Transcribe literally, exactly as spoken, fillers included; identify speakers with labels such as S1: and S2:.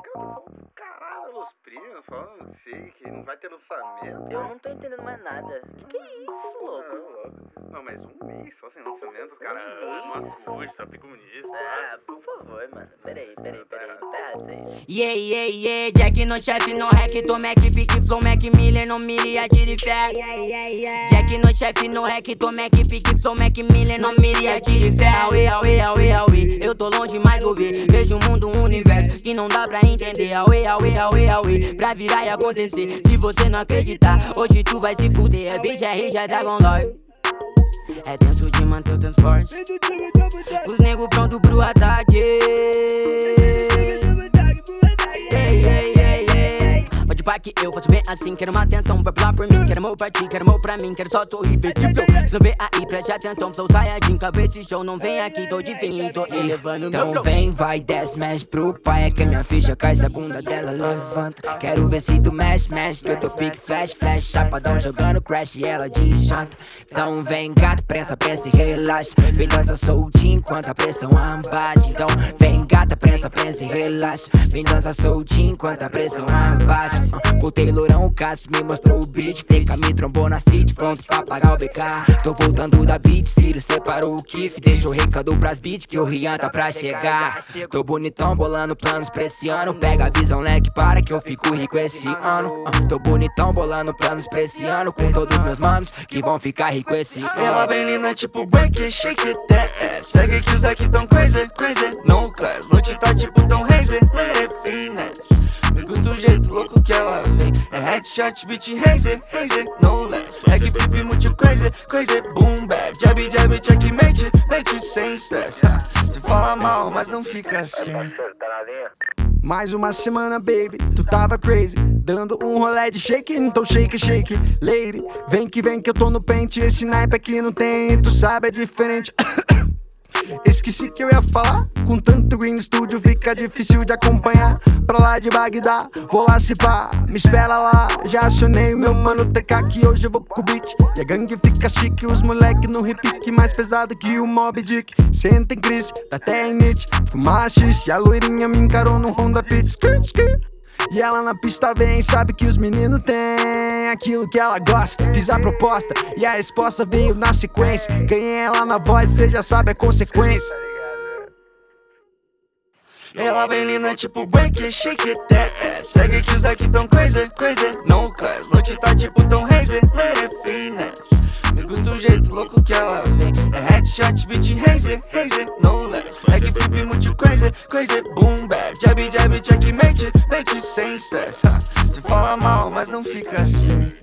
S1: Caralho, os primos falando assim, que não vai ter lançamento.
S2: Eu não tô entendendo mais nada. Que que é isso, louco?
S1: Não, louco. Não, mas um mês só sem lançamento, os caras. Uma coisa, só fica bonito.
S2: Ah, por favor, mano. Peraí, peraí, peraí. Tá errado isso aí.
S3: Yeah, yeah, yeah, Jack no chefe, no hack, tô Mac, pique, flow, Mac, Miller, no mire, atire fé. Jack no chefe, no hack, tô Mac, pique, flow, Mac, Miller, no mire, atire fé. Aue, aue, aue, aue, eu tô longe, mas vou ver. Vejo o mundo, um universo que não dá pra entender. Aue, aue, aue, aue, pra virar e acontecer. Se você não acreditar, hoje tu vai se fuder. É bitch, é rija, é Dragon Lord. É tenso de manter o transporte. Os nego pronto pro ataque. Hey, hey, hey, hey. Pode pá que eu faço bem assim. Quero uma atenção pra pular por mim. Quero amor pra ti, quero amor pra mim. Quero só sorrir, ver de flow. Se não vê aí, preste atenção. Flow Saiyajin, acabei esse show. Não vem aqui, tô de fim, tô elevando meu flow.
S4: Então vem, vai, desce, mexe pro pai. É que a minha ficha cai, se a bunda dela levanta. Quero ver se tu mexe, mexe. Que eu tô pique, flash, flash. Chapadão jogando crash e ela de janta. Então vem, gato, prensa, prensa e relaxa. Vem dança soltinho enquanto a pressão abaixa. Então vem, gata, prensa, prensa e relaxa. Vem dança soltinho enquanto a pressão abaixa. Botei lourão, o Cássio me mostrou o beat. Teca me trombou na city, pronto pra pagar o B K. Tô voltando da beat, Ciro separou o kiff. Deixou recado pras beats que o Rian tá pra chegar. Tô bonitão, bolando planos pra esse ano. Pega a visão, leque, para que eu fico rico esse ano. uh, Tô bonitão, bolando planos pra esse ano. Com todos meus manos que vão ficar rico esse ano.
S5: Ela bem linda, tipo break it, shake it, that ass. Segue que os aqui tão crazy, crazy, no class. Noite tá tipo tão hazy, let it finesse. Me gusta o jeito louco que ela vem. É headshot, beat, hazy, hazy, no less. É que pipi muito crazy, crazy, boom bap. Jab, jab, checkmate, mate sem stress. Se fala mal, mas não fica assim.
S6: Mais uma semana, baby, tu tava crazy. Dando um rolê de shake, então shake, shake. Lady, vem que vem que eu tô no pente. Esse naipe aqui não tem, tu sabe, é diferente. Esqueci que eu ia falar. Com tanto green studio fica difícil de acompanhar. Pra lá de Bagdá, vou lá se pá. Me espera lá, já acionei o meu mano T K que hoje eu vou com o beat. E a gangue fica chique, os moleque no repique. Mais pesado que o Mob Dick. Senta em crise, tá até em nit. Fumar xixi, a loirinha me encarou no Honda Fit. Skirt, skirt. E ela na pista vem, sabe que os meninos têm aquilo que ela gosta, fiz a proposta e a resposta veio na sequência. Ganhei ela na voz, cê já sabe a consequência.
S5: Ela bem linda, tipo break it, shake it, that ass. Segue que os aqui tão crazy, crazy, no class. Noite tá tipo tão hazy, let it finesse. Me gusta o jeito louco que ela vem. É headshot, beat, hazy, hazy, no less. É que pipi muito crazy, crazy, boom bap. Jab, jab, checkmate, mate sem stress. Se fala mal, mas não fica assim.